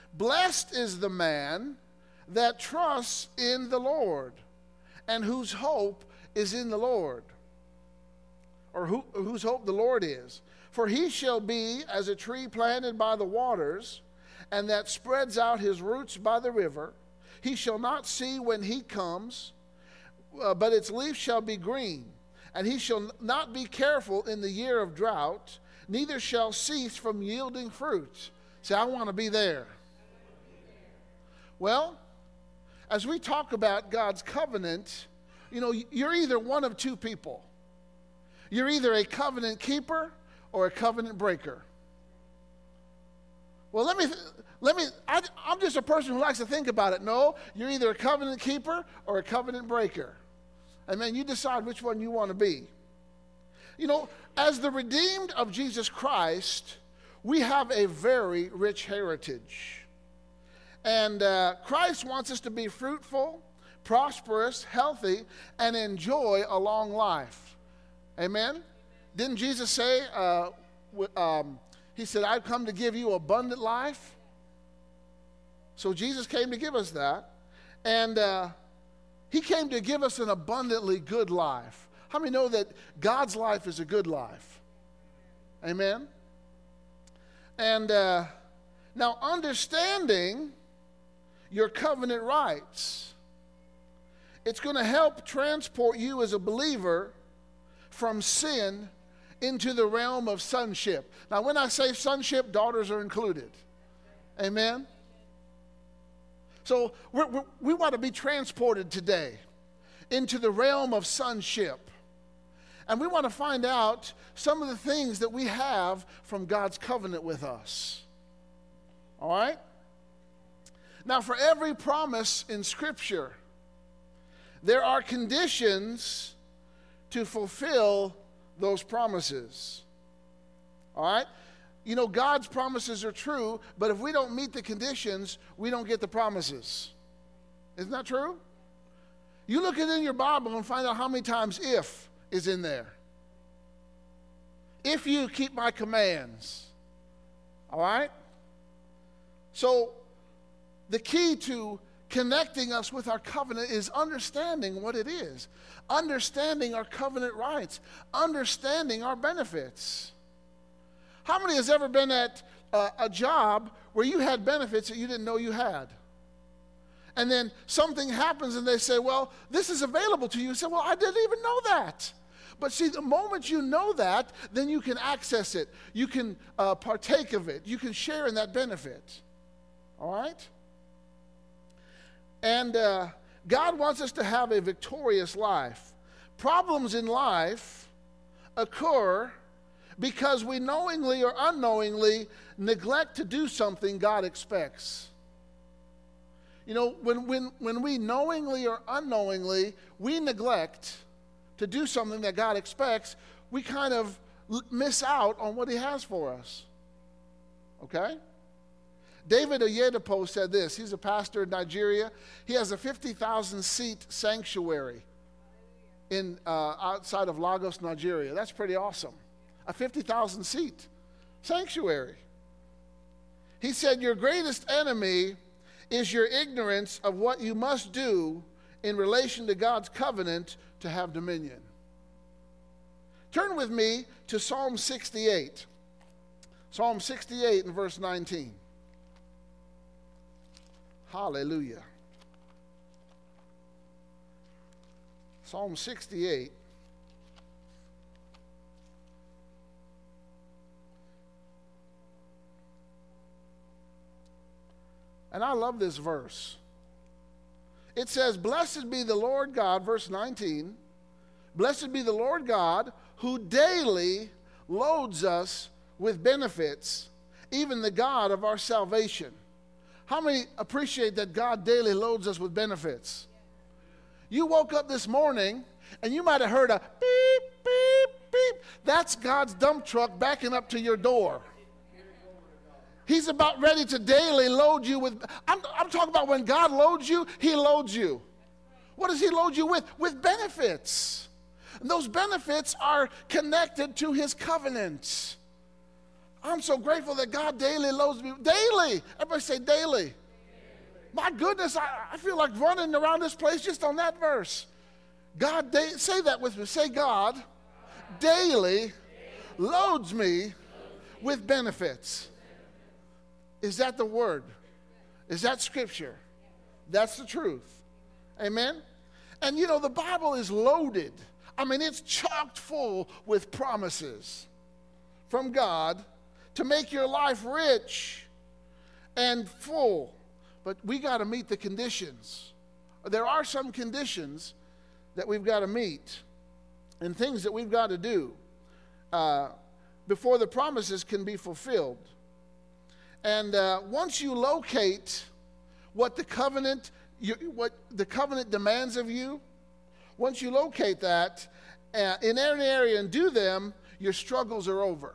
Blessed is the man that trusts in the Lord and whose hope is in the Lord, or whose hope the Lord is. For he shall be as a tree planted by the waters, and that spreads out his roots by the river. He shall not see when he comes, but its leaf shall be green. And he shall not be careful in the year of drought, neither shall cease from yielding fruit. Say, I want to be there. Well, as we talk about God's covenant, you know, you're either one of two people. You're either a covenant keeper or a covenant breaker. Well, I'm just a person who likes to think about it. No, you're either a covenant keeper or a covenant breaker. And man, you decide which one you want to be. You know, as the redeemed of Jesus Christ, we have a very rich heritage. And Christ wants us to be fruitful, prosperous, healthy, and enjoy a long life. Amen? Didn't Jesus say, he said, I've come to give you abundant life? So Jesus came to give us that. And he came to give us an abundantly good life. How many know that God's life is a good life? Amen? And now understanding your covenant rights, it's going to help transport you as a believer from sin into the realm of sonship. Now, when I say sonship, daughters are included. Amen? So we want to be transported today into the realm of sonship. And we want to find out some of the things that we have from God's covenant with us. All right? Now, for every promise in Scripture, there are conditions to fulfill those promises. All right? You know, God's promises are true, but if we don't meet the conditions, we don't get the promises. Isn't that true? You look it in your Bible and find out how many times if is in there. If you keep my commands. All right? So, the key to connecting us with our covenant is understanding what it is, understanding our covenant rights, understanding our benefits. How many has ever been at a job where you had benefits that you didn't know you had? And then something happens and they say, well, this is available to you. You say, well, I didn't even know that. But see, the moment you know that, then you can access it. You can partake of it. You can share in that benefit. All right? And God wants us to have a victorious life. Problems in life occur because we knowingly or unknowingly neglect to do something God expects. You know, when we knowingly or unknowingly, we neglect to do something that God expects, we kind of miss out on what he has for us. Okay? David Oyedepo said this. He's a pastor in Nigeria. He has a 50,000-seat sanctuary outside of Lagos, Nigeria. That's pretty awesome. A 50,000-seat sanctuary. He said, your greatest enemy is your ignorance of what you must do in relation to God's covenant to have dominion. Turn with me to Psalm 68. Psalm 68 and verse 19. Hallelujah. Psalm 68. And I love this verse. It says, blessed be the Lord God, verse 19, blessed be the Lord God who daily loads us with benefits, even the God of our salvation. How many appreciate that God daily loads us with benefits? You woke up this morning and you might have heard a beep, beep, beep. That's God's dump truck backing up to your door. He's about ready to daily load you with, I'm talking about when God loads you, he loads you. What does he load you with? With benefits. And those benefits are connected to his covenants. I'm so grateful that God daily loads me. Daily. Everybody say daily. My goodness, I feel like running around this place just on that verse. God, say that with me. Say, God daily loads me with benefits. Is that the word? Is that scripture? That's the truth. Amen? And you know, the Bible is loaded. I mean, it's chocked full with promises from God to make your life rich and full. But we got to meet the conditions. There are some conditions that we've got to meet and things that we've got to do before the promises can be fulfilled. And once you locate what the covenant demands of you, once you locate that in any area and do them, your struggles are over.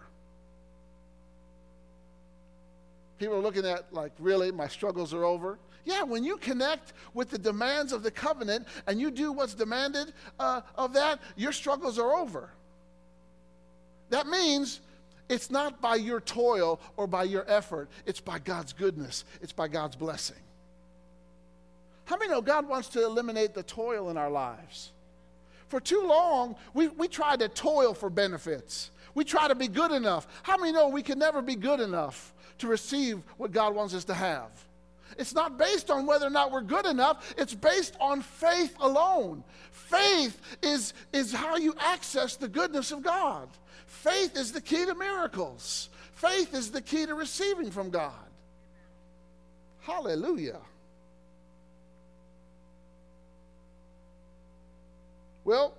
People are looking at like, really, my struggles are over? Yeah, when you connect with the demands of the covenant and you do what's demanded of that, your struggles are over. That means it's not by your toil or by your effort. It's by God's goodness. It's by God's blessing. How many know God wants to eliminate the toil in our lives? For too long, we try to toil for benefits. We try to be good enough. How many know we can never be good enough to receive what God wants us to have? It's not based on whether or not we're good enough. It's based on faith alone. Faith is how you access the goodness of God. Faith is the key to miracles. Faith is the key to receiving from God. Hallelujah. Well,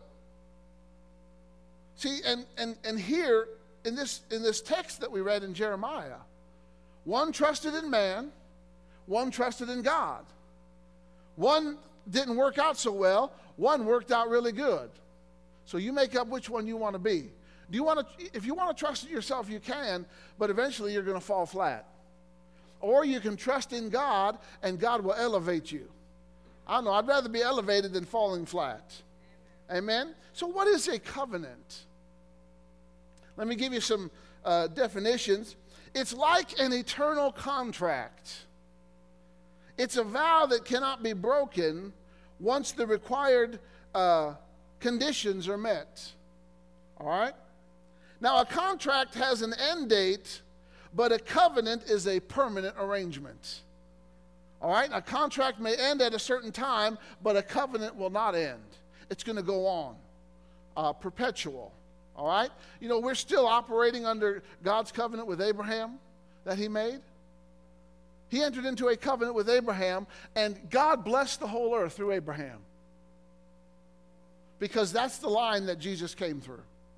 see, and here in this text that we read in Jeremiah, one trusted in man, one trusted in God. One didn't work out so well, one worked out really good. So you make up which one you want to be. If you want to trust in yourself, you can, but eventually you're going to fall flat. Or you can trust in God, and God will elevate you. I don't know, I'd rather be elevated than falling flat. Amen? So what is a covenant? Let me give you some definitions. It's like an eternal contract. It's a vow that cannot be broken once the required conditions are met. All right? Now, a contract has an end date, but a covenant is a permanent arrangement. All right? A contract may end at a certain time, but a covenant will not end. It's going to go on, perpetual. All right? You know, we're still operating under God's covenant with Abraham that he made. He entered into a covenant with Abraham, and God blessed the whole earth through Abraham. Because that's the line that Jesus came through.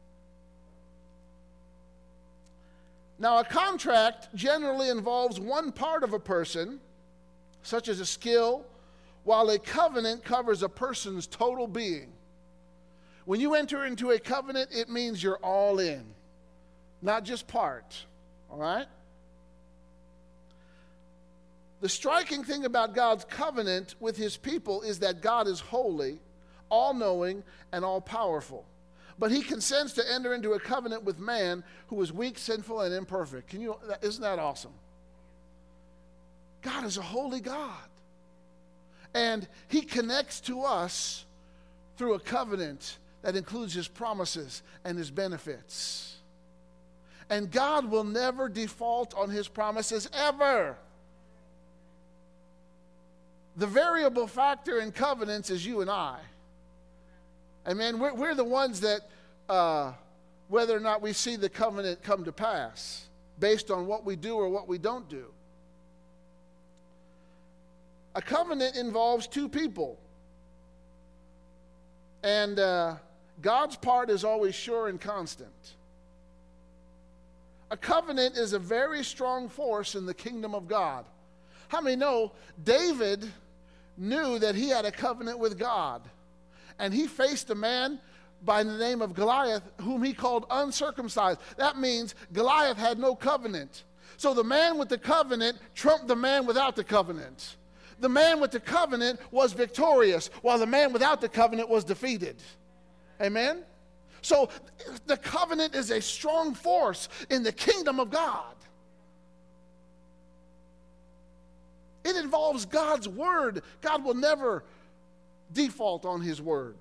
Now, a contract generally involves one part of a person, such as a skill, while a covenant covers a person's total being. When you enter into a covenant, it means you're all in, not just part. All right? The striking thing about God's covenant with his people is that God is holy, all-knowing, and all-powerful. But he consents to enter into a covenant with man who is weak, sinful, and imperfect. Isn't that awesome? God is a holy God. And he connects to us through a covenant that includes his promises and his benefits. And God will never default on his promises, ever. The variable factor in covenants is you and I. Amen. We're the ones that, whether or not we see the covenant come to pass, based on what we do or what we don't do. A covenant involves two people. And God's part is always sure and constant. A covenant is a very strong force in the kingdom of God. How many know David knew that he had a covenant with God? And he faced a man by the name of Goliath, whom he called uncircumcised. That means Goliath had no covenant. So the man with the covenant trumped the man without the covenant. The man with the covenant was victorious, while the man without the covenant was defeated. Amen? So the covenant is a strong force in the kingdom of God. It involves God's word. God will never default on his word.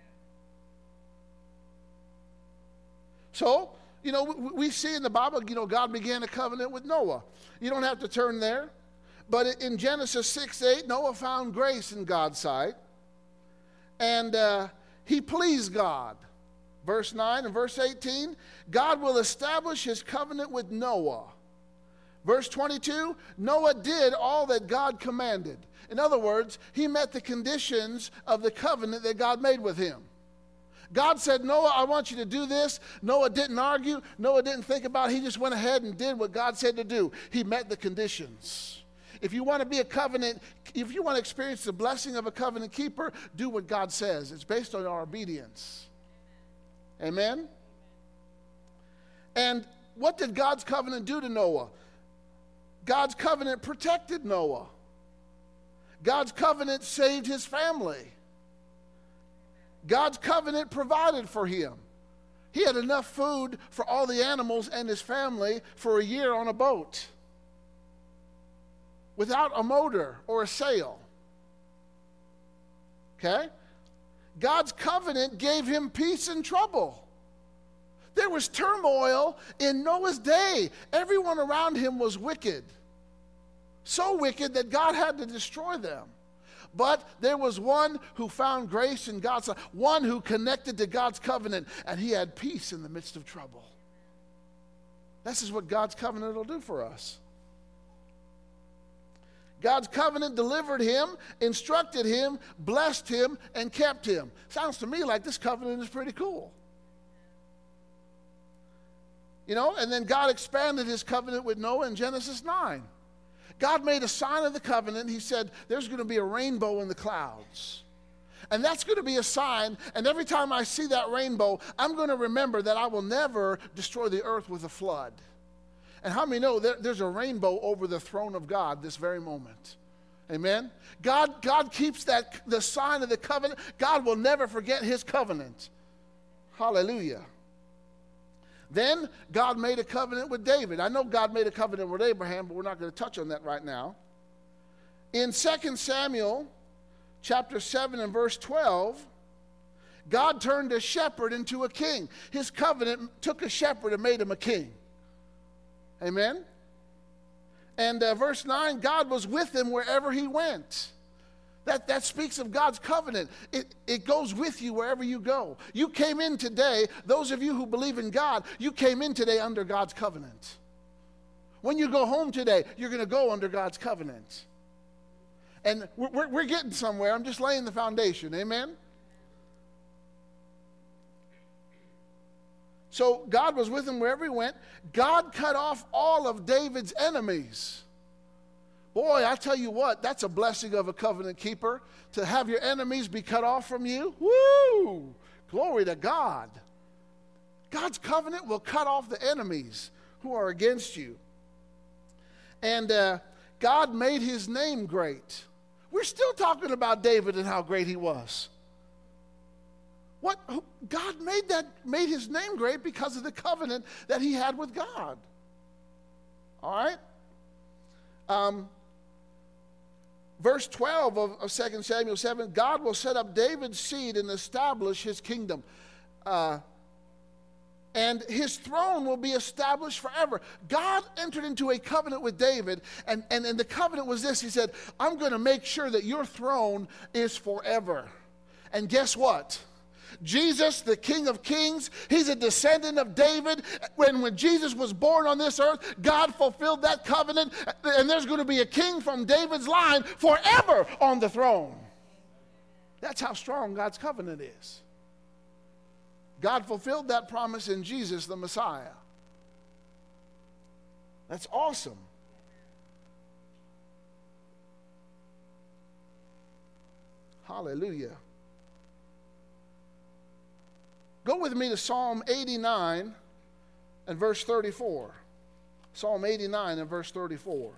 So, we see in the Bible, God began a covenant with Noah. You don't have to turn there. But in Genesis 6:8, Noah found grace in God's sight. And he pleased God. Verse 9 and verse 18, God will establish his covenant with Noah. Verse 22, Noah did all that God commanded. In other words, he met the conditions of the covenant that God made with him. God said, Noah, I want you to do this. Noah didn't argue. Noah didn't think about it. He just went ahead and did what God said to do. He met the conditions. If you want to be a covenant, if you want to experience the blessing of a covenant keeper, do what God says. It's based on our obedience. Amen? And what did God's covenant do to Noah? God's covenant protected Noah. God's covenant saved his family. God's covenant provided for him. He had enough food for all the animals and his family for a year on a boat without a motor or a sail. Okay? God's covenant gave him peace in trouble. There was turmoil in Noah's day. Everyone around him was wicked. So wicked that God had to destroy them. But there was one who found grace in God's sight, one who connected to God's covenant, and he had peace in the midst of trouble. This is what God's covenant will do for us. God's covenant delivered him, instructed him, blessed him, and kept him. Sounds to me like this covenant is pretty cool. And then God expanded his covenant with Noah in Genesis 9. God made a sign of the covenant. He said, there's going to be a rainbow in the clouds. And that's going to be a sign. And every time I see that rainbow, I'm going to remember that I will never destroy the earth with a flood. And how many know there's a rainbow over the throne of God this very moment? Amen? God keeps the sign of the covenant. God will never forget his covenant. Hallelujah. Then God made a covenant with David. I know God made a covenant with Abraham, but we're not going to touch on that right now. In 2 Samuel chapter 7 and verse 12, God turned a shepherd into a king. His covenant took a shepherd and made him a king. Amen? And verse 9, God was with him wherever he went. That speaks of God's covenant. It goes with you wherever you go. You came in today, those of you who believe in God, you came in today under God's covenant. When you go home today, you're going to go under God's covenant. And we're getting somewhere. I'm just laying the foundation. Amen? So God was with him wherever he went. God cut off all of David's enemies. Boy, I tell you what, that's a blessing of a covenant keeper, to have your enemies be cut off from you. Woo! Glory to God. God's covenant will cut off the enemies who are against you. And God made his name great. We're still talking about David and how great he was. God made his name great because of the covenant that he had with God. All right? Verse 12 of 2 Samuel 7, God will set up David's seed and establish his kingdom. And his throne will be established forever. God entered into a covenant with David, and the covenant was this. He said, I'm going to make sure that your throne is forever. And guess what? Jesus, the King of Kings, he's a descendant of David. When Jesus was born on this earth, God fulfilled that covenant, and there's going to be a king from David's line forever on the throne. That's how strong God's covenant is. God fulfilled that promise in Jesus, the Messiah. That's awesome. Hallelujah. Go with me to Psalm 89 and verse 34. Psalm 89 and verse 34.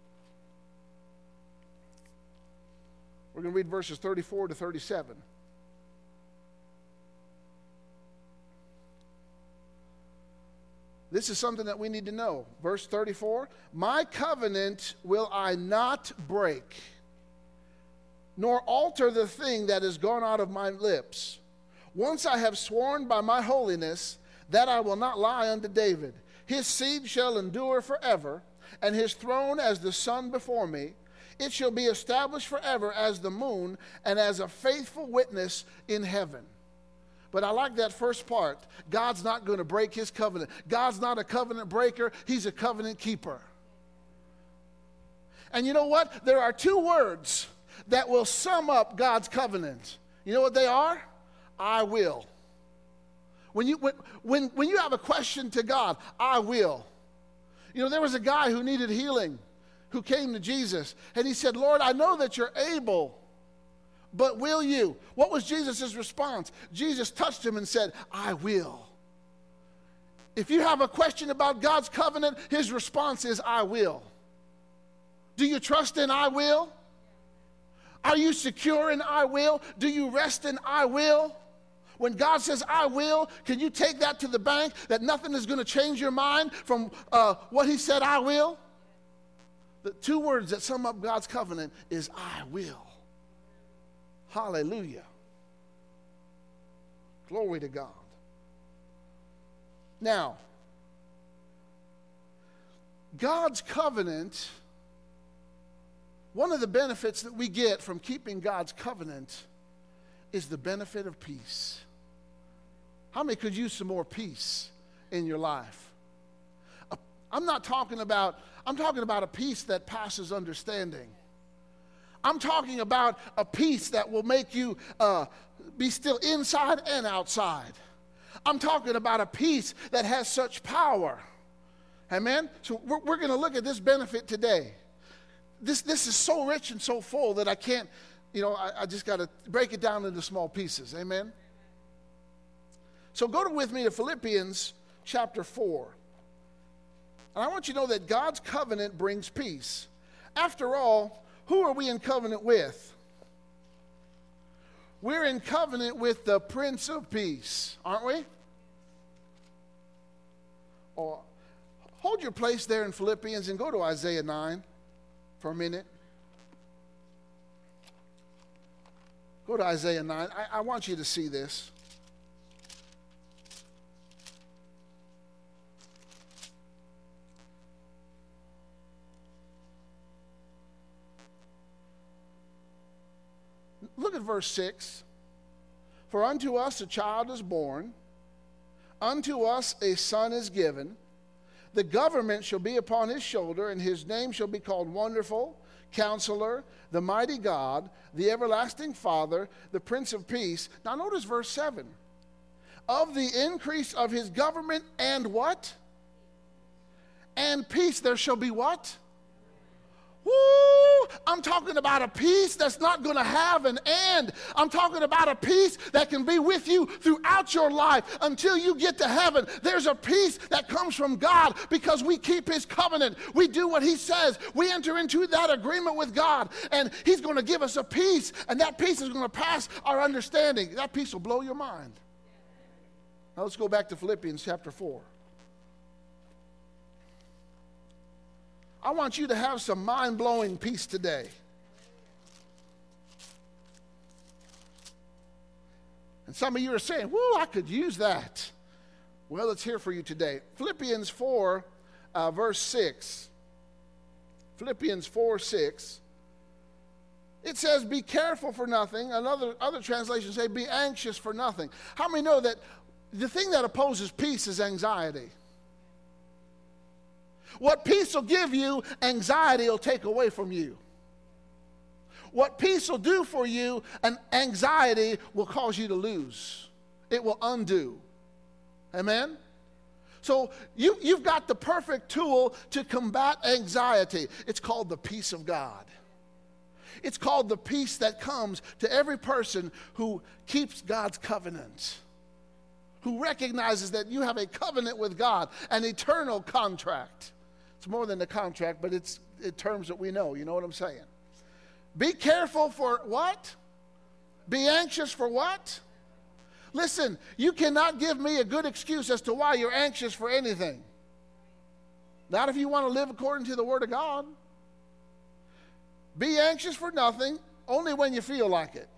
We're going to read verses 34 to 37. This is something that we need to know. Verse 34, my covenant will I not break, nor alter the thing that is gone out of my lips. Once I have sworn by my holiness that I will not lie unto David. His seed shall endure forever, and his throne as the sun before me. It shall be established forever as the moon, and as a faithful witness in heaven. But I like that first part. God's not going to break his covenant. God's not a covenant breaker. He's a covenant keeper. And you know what? There are two words that will sum up God's covenant. You know what they are? I will. When you have a question to God, I will. You know, there was a guy who needed healing who came to Jesus. And he said, Lord, I know that you're able, but will you? What was Jesus' response? Jesus touched him and said, I will. If you have a question about God's covenant, his response is, I will. Do you trust in I will? Are you secure in I will? Do you rest in I will? When God says, I will, can you take that to the bank that nothing is going to change your mind from what he said, I will? The two words that sum up God's covenant is I will. Hallelujah. Glory to God. Now, God's covenant, one of the benefits that we get from keeping God's covenant is the benefit of peace. How many could use some more peace in your life? I'm talking about a peace that passes understanding. I'm talking about a peace that will make you be still inside and outside. I'm talking about a peace that has such power. Amen? So we're going to look at this benefit today. This is so rich and so full that I can't, I just got to break it down into small pieces. Amen? So go with me to Philippians chapter 4. And I want you to know that God's covenant brings peace. After all, who are we in covenant with? We're in covenant with the Prince of Peace, aren't we? Oh, hold your place there in Philippians and go to Isaiah 9 for a minute. Go to Isaiah 9. I want you to see this. Look at verse 6. For unto us a child is born, unto us a son is given. The government shall be upon his shoulder, and his name shall be called Wonderful, Counselor, the Mighty God, the Everlasting Father, the Prince of Peace. Now notice verse 7. Of the increase of his government and what? And peace there shall be what? Woo! I'm talking about a peace that's not going to have an end. I'm talking about a peace that can be with you throughout your life until you get to heaven. There's a peace that comes from God because we keep his covenant. We do what he says. We enter into that agreement with God, and he's going to give us a peace, and that peace is going to pass our understanding. That peace will blow your mind. Now let's go back to Philippians chapter 4. I want you to have some mind-blowing peace today. And some of you are saying, whoo, I could use that. Well, it's here for you today. Philippians 4, verse 6. Philippians 4, 6. It says, be careful for nothing. Other translations say, be anxious for nothing. How many know that the thing that opposes peace is anxiety? What peace will give you, anxiety will take away from you. What peace will do for you, and anxiety will cause you to lose. It will undo. Amen? So you've got the perfect tool to combat anxiety. It's called the peace of God. It's called the peace that comes to every person who keeps God's covenant, who recognizes that you have a covenant with God, an eternal contract. It's more than a contract, but it's terms that we know. You know what I'm saying? Be careful for what? Be anxious for what? Listen, you cannot give me a good excuse as to why you're anxious for anything. Not if you want to live according to the Word of God. Be anxious for nothing, only when you feel like it.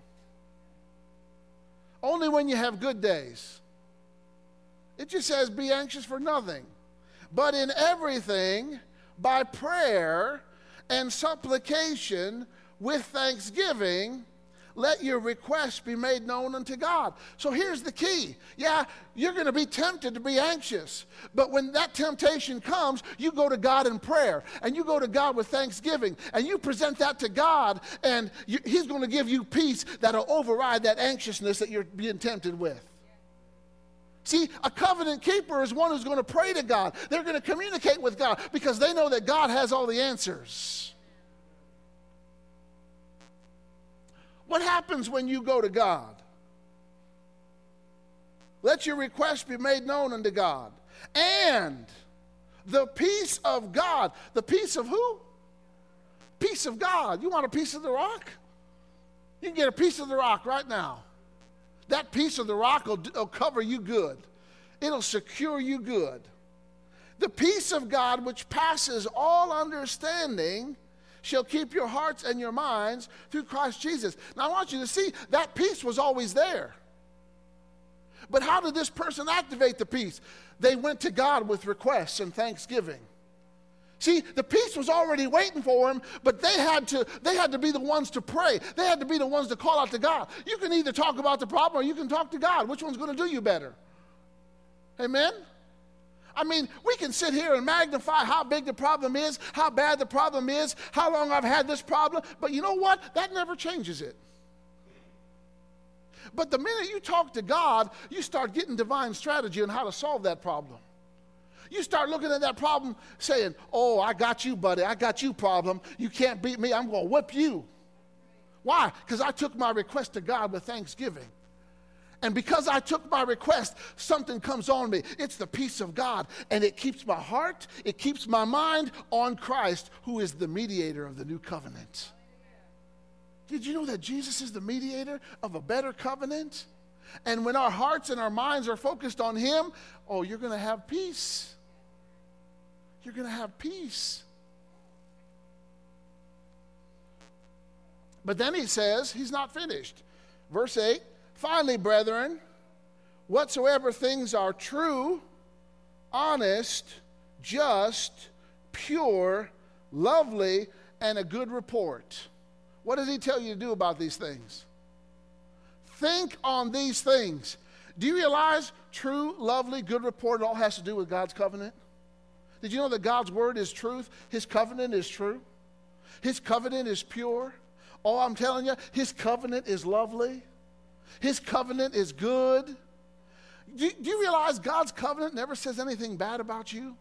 Only when you have good days. It just says be anxious for nothing. But in everything, by prayer and supplication with thanksgiving, let your requests be made known unto God. So here's the key. Yeah, you're going to be tempted to be anxious. But when that temptation comes, you go to God in prayer. And you go to God with thanksgiving. And you present that to God. And He's going to give you peace that'll override that anxiousness that you're being tempted with. See, a covenant keeper is one who's going to pray to God. They're going to communicate with God because they know that God has all the answers. What happens when you go to God? Let your request be made known unto God. And the peace of God. The peace of who? Peace of God. You want a piece of the rock? You can get a piece of the rock right now. That piece of the rock will cover you good. It'll secure you good. The peace of God, which passes all understanding, shall keep your hearts and your minds through Christ Jesus. Now I want you to see that peace was always there. But how did this person activate the peace? They went to God with requests and thanksgiving. See, the peace was already waiting for him, but they had to be the ones to pray. They had to be the ones to call out to God. You can either talk about the problem or you can talk to God. Which one's going to do you better? Amen? I mean, we can sit here and magnify how big the problem is, how bad the problem is, how long I've had this problem, but you know what? That never changes it. But the minute you talk to God, you start getting divine strategy on how to solve that problem. You start looking at that problem saying, oh, I got you, buddy. I got you, problem. You can't beat me. I'm going to whip you. Why? Because I took my request to God with thanksgiving. And because I took my request, something comes on me. It's the peace of God. And it keeps my heart, it keeps my mind on Christ, who is the mediator of the new covenant. Did you know that Jesus is the mediator of a better covenant? And when our hearts and our minds are focused on Him, oh, you're going to have peace. You're going to have peace. But then he says, he's not finished. Verse 8, finally, brethren, whatsoever things are true, honest, just, pure, lovely, and a good report. What does he tell you to do about these things? Think on these things. Do you realize true, lovely, good report all has to do with God's covenant? Did you know that God's word is truth? His covenant is true. His covenant is pure. Oh, I'm telling you, His covenant is lovely. His covenant is good. Do you realize God's covenant never says anything bad about you?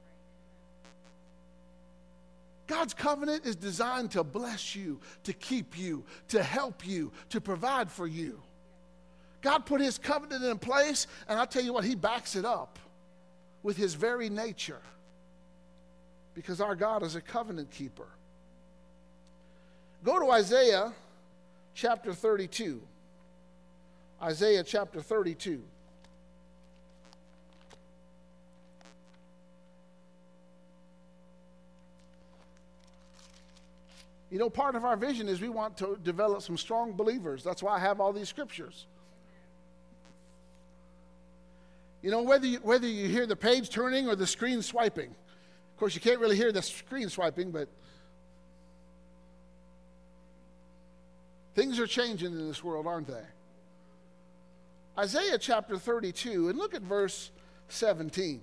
God's covenant is designed to bless you, to keep you, to help you, to provide for you. God put His covenant in place, and I'll tell you what, He backs it up with His very nature. Because our God is a covenant keeper. Go to Isaiah chapter 32. Isaiah chapter 32. You know, part of our vision is we want to develop some strong believers. That's why I have all these scriptures. You know, whether you hear the page turning or the screen swiping. Of course, you can't really hear the screen swiping, but things are changing in this world, aren't they? Isaiah chapter 32, and look at verse 17.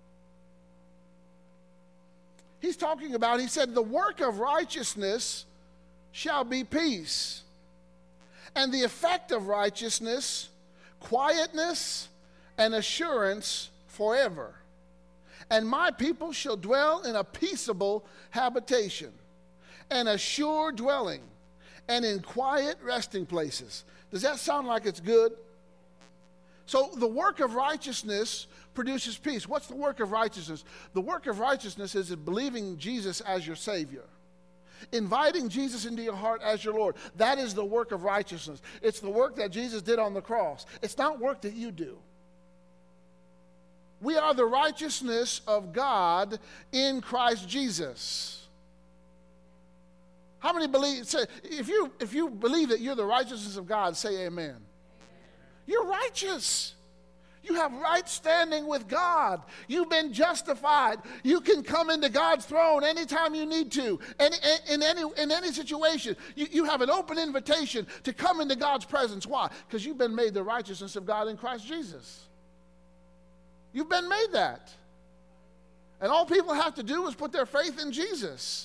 He's talking about, he said, the work of righteousness shall be peace, and the effect of righteousness, quietness and assurance forever. And my people shall dwell in a peaceable habitation, and a sure dwelling, and in quiet resting places. Does that sound like it's good? So the work of righteousness produces peace. What's the work of righteousness? The work of righteousness is believing Jesus as your Savior. Inviting Jesus into your heart as your Lord. That is the work of righteousness. It's the work that Jesus did on the cross. It's not work that you do. We are the righteousness of God in Christ Jesus. How many believe? Say, if you believe that you're the righteousness of God, say amen. You're righteous. You have right standing with God. You've been justified. You can come into God's throne anytime you need to, in any situation. You have an open invitation to come into God's presence. Why? Because you've been made the righteousness of God in Christ Jesus. You've been made that. And all people have to do is put their faith in Jesus.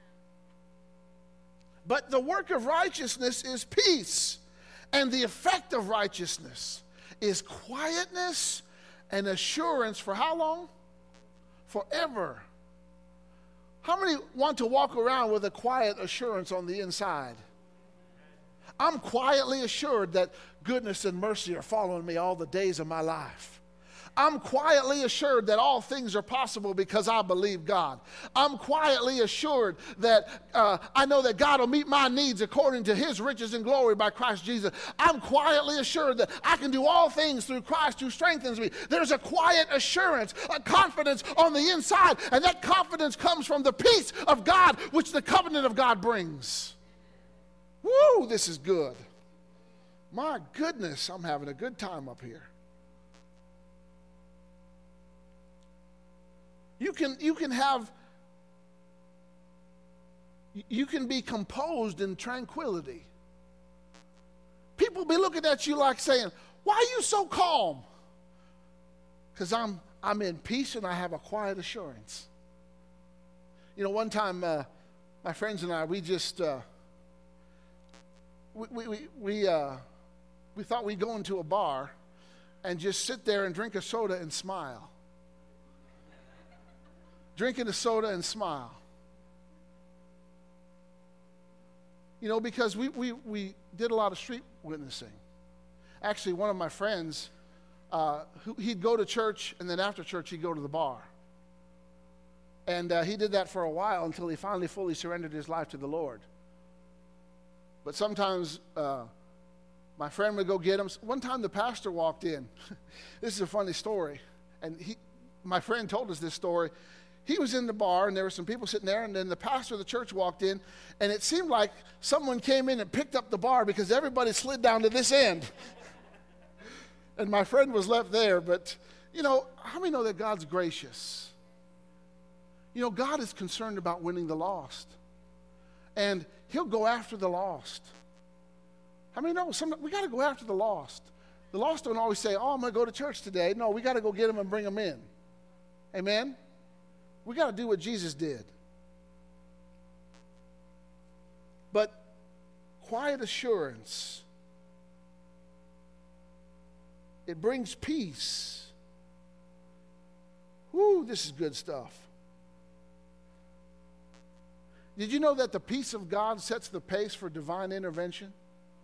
But the work of righteousness is peace. And the effect of righteousness is quietness and assurance for how long? Forever. How many want to walk around with a quiet assurance on the inside? I'm quietly assured that goodness and mercy are following me all the days of my life. I'm quietly assured that all things are possible because I believe God. I'm quietly assured that I know that God will meet my needs according to his riches and glory by Christ Jesus. I'm quietly assured that I can do all things through Christ who strengthens me. There's a quiet assurance, a confidence on the inside, and that confidence comes from the peace of God which the covenant of God brings. Woo, this is good. My goodness, I'm having a good time up here. You can be composed in tranquility. People be looking at you like saying, why are you so calm? Because I'm in peace and I have a quiet assurance. You know, one time my friends and I, we just we thought we'd go into a bar and just sit there and drink a soda and smile. Drinking a soda and smile. You know, because we did a lot of street witnessing. Actually, one of my friends, he'd go to church, and then after church, he'd go to the bar. And he did that for a while until he finally fully surrendered his life to the Lord. But sometimes my friend would go get him. One time the pastor walked in. This is a funny story. And my friend told us this story. He was in the bar, and there were some people sitting there, and then the pastor of the church walked in, and it seemed like someone came in and picked up the bar because everybody slid down to this end. And my friend was left there, but, you know, how many know that God's gracious? You know, God is concerned about winning the lost, and he'll go after the lost. How many know we got to go after the lost? The lost don't always say, oh, I'm going to go to church today. No, we got to go get them and bring them in. Amen? We got to do what Jesus did. But quiet assurance, it brings peace. Woo, this is good stuff. Did you know that the peace of God sets the pace for divine intervention?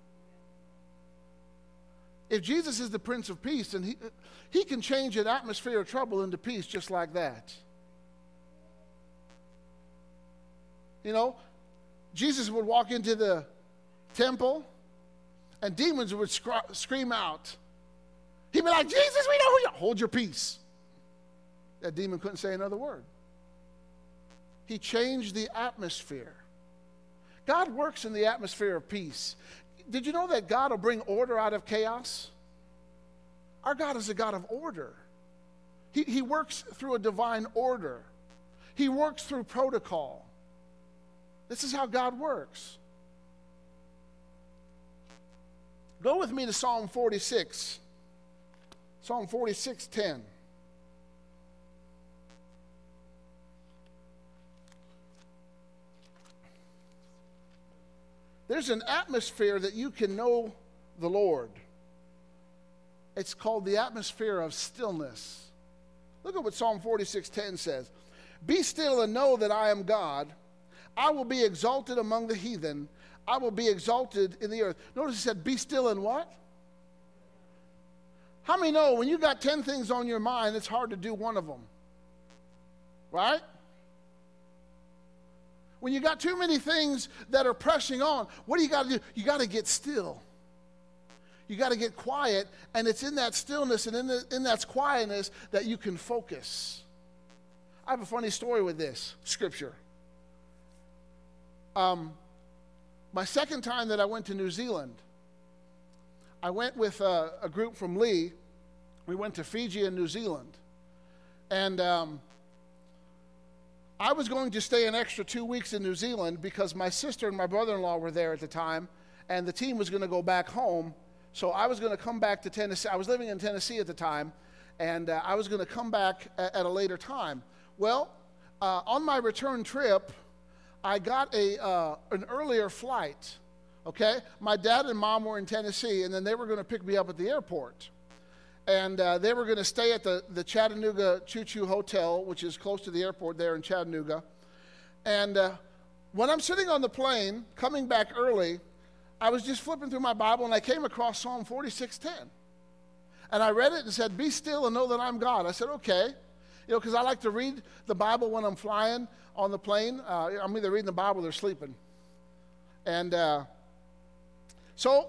If Jesus is the Prince of Peace, then he can change an atmosphere of trouble into peace just like that. You know, Jesus would walk into the temple and demons would scream out. He'd be like, Jesus, we know who you are. Hold your peace. That demon couldn't say another word. He changed the atmosphere. God works in the atmosphere of peace. Did you know that God will bring order out of chaos? Our God is a God of order. He works through a divine order. He works through protocol. This is how God works. Go with me to Psalm 46. Psalm 46:10. There's an atmosphere that you can know the Lord. It's called the atmosphere of stillness. Look at what Psalm 46:10 says. Be still and know that I am God. I will be exalted among the heathen. I will be exalted in the earth. Notice he said, be still and what? How many know when you got 10 things on your mind, it's hard to do one of them? Right? When you got too many things that are pressing on, what do you got to do? You got to get still. you got to get quiet, and it's in that stillness and in that quietness that you can focus. I have a funny story with this scripture. My second time that I went to New Zealand, I went with a group from Lee. We went to Fiji and New Zealand. And I was going to stay an extra 2 weeks in New Zealand because my sister and my brother-in-law were there at the time, and the team was going to go back home. So I was going to come back to Tennessee. I was living in Tennessee at the time, and I was going to come back at a later time. Well, on my return trip, I got an earlier flight, okay? My dad and mom were in Tennessee, and then they were going to pick me up at the airport. And they were going to stay at the Chattanooga Choo Choo Hotel, which is close to the airport there in Chattanooga. And when I'm sitting on the plane, coming back early, I was just flipping through my Bible, and I came across Psalm 46:10. And I read it and said, "Be still and know that I'm God." I said, okay. You know, because I like to read the Bible when I'm flying on the plane. I'm either reading the Bible or sleeping. And so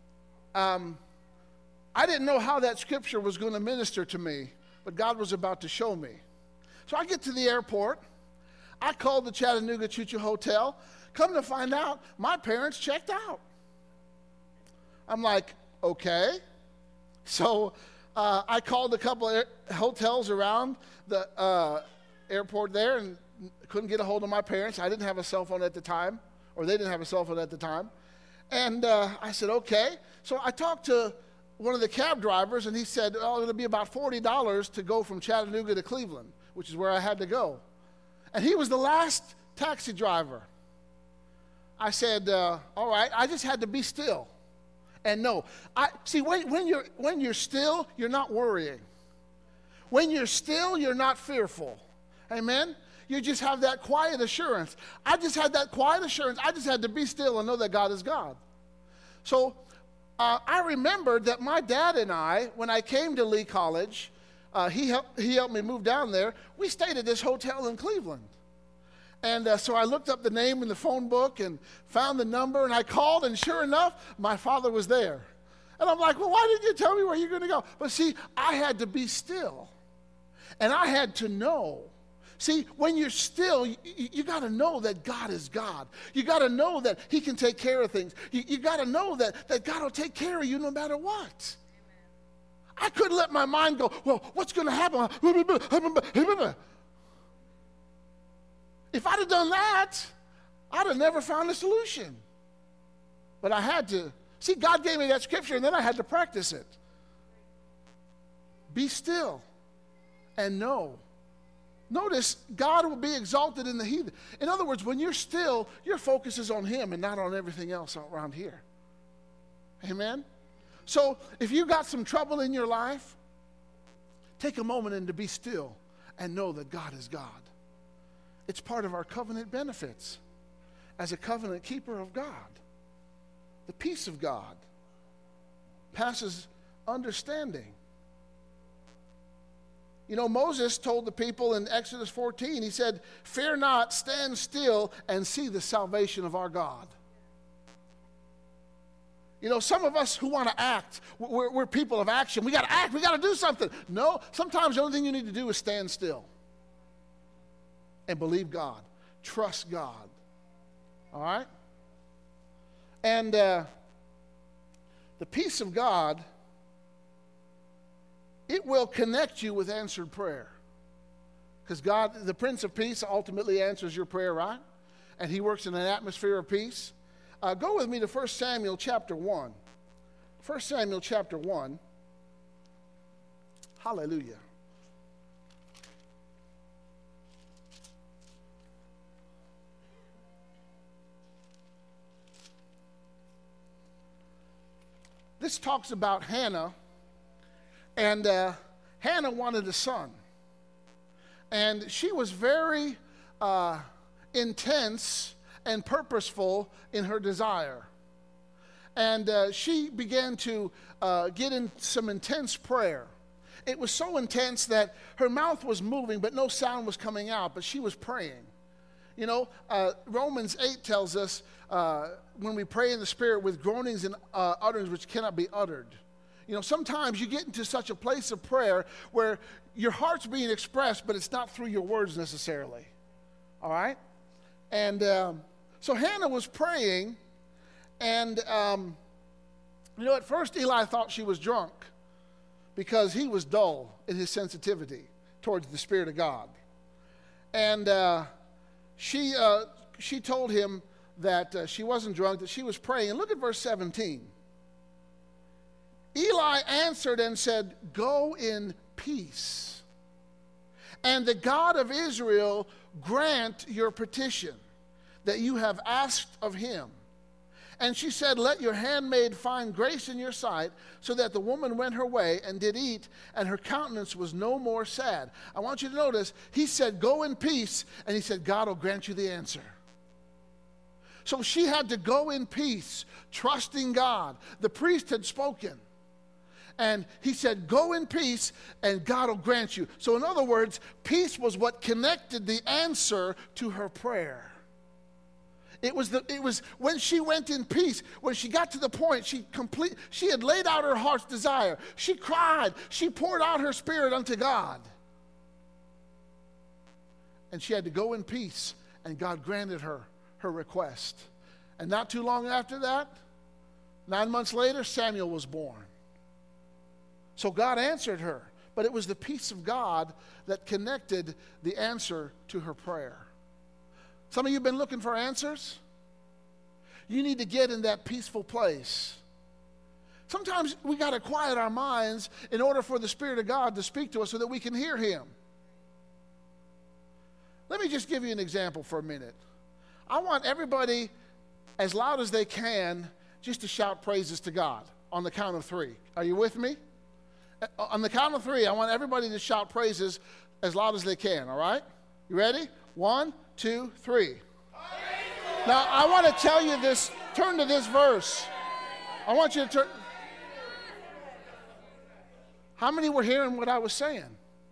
I didn't know how that scripture was going to minister to me, but God was about to show me. So I get to the airport. I called the Chattanooga Choo Choo Hotel. Come to find out, my parents checked out. I'm like, okay. So I called a couple hotels around the airport there and couldn't get a hold of my parents. I didn't have a cell phone at the time, or they didn't have a cell phone at the time. And I said, okay. So I talked to one of the cab drivers, and he said, oh, it'll be about $40 to go from Chattanooga to Cleveland, which is where I had to go. And he was the last taxi driver. I said, all right, I just had to be still. And no, see, when you're still, you're not worrying. When you're still, you're not fearful. Amen? You just have that quiet assurance. I just had that quiet assurance. I just had to be still and know that God is God. So I remembered that my dad and I, when I came to Lee College, he helped me move down there. We stayed at this hotel in Cleveland. And so I looked up the name in the phone book and found the number, and I called, and sure enough, my father was there. And I'm like, well, why didn't you tell me where you're going to go? But see, I had to be still, and I had to know. See, when you're still, you got to know that God is God. You got to know that he can take care of things. You got to know that God will take care of you no matter what. I couldn't let my mind go, well, what's going to happen? If I'd have done that, I'd have never found a solution. But I had to. See, God gave me that scripture, and then I had to practice it. Be still and know. Notice, God will be exalted in the heathen. In other words, when you're still, your focus is on him and not on everything else around here. Amen? So, if you got some trouble in your life, take a moment and to be still and know that God is God. It's part of our covenant benefits as a covenant keeper of God. The peace of God passes understanding. You know, Moses told the people in Exodus 14, he said, fear not, stand still and see the salvation of our God. You know, some of us who want to act, we're people of action. We got to act. We got to do something. No, sometimes the only thing you need to do is stand still and believe God. Trust God. All right? And the peace of God, it will connect you with answered prayer. Because God, the Prince of Peace, ultimately answers your prayer, right? And he works in an atmosphere of peace. Go with me to 1 Samuel chapter 1. 1 Samuel chapter 1. Hallelujah. This talks about Hannah, and Hannah wanted a son. And she was very intense and purposeful in her desire. And she began to get in some intense prayer. It was so intense that her mouth was moving, but no sound was coming out, but she was praying. You know, Romans 8 tells us when we pray in the Spirit with groanings and utterings which cannot be uttered. sometimes you get into such a place of prayer where your heart's being expressed, but it's not through your words necessarily. All right? And so Hannah was praying, and at first Eli thought she was drunk because he was dull in his sensitivity towards the Spirit of God. And she told him that she wasn't drunk, that she was praying. And look at verse 17. Eli answered and said, "Go in peace, and the God of Israel grant your petition that you have asked of him." And she said, "Let your handmaid find grace in your sight." So that the woman went her way and did eat, and her countenance was no more sad. I want you to notice, he said, "Go in peace," and he said, "God will grant you the answer." So she had to go in peace, trusting God. The priest had spoken. And he said, "Go in peace, and God will grant you." So in other words, peace was what connected the answer to her prayer. It was when she went in peace, when she got to the point, she had laid out her heart's desire. She cried. She poured out her spirit unto God. And she had to go in peace, and God granted her request. And not too long after that, 9 months later, Samuel was born. So God answered her, but it was the peace of God that connected the answer to her prayer. Some of you have been looking for answers. You need to get in that peaceful place. Sometimes we got to quiet our minds in order for the Spirit of God to speak to us so that we can hear him. Let me just give you an example for a minute. I want everybody, as loud as they can, just to shout praises to God on the count of 3. Are you with me? On the count of 3, I want everybody to shout praises as loud as they can, all right? You ready? 1, 2, 3. Now, I want to tell you this. Turn to this verse. I want you to turn. How many were hearing what I was saying?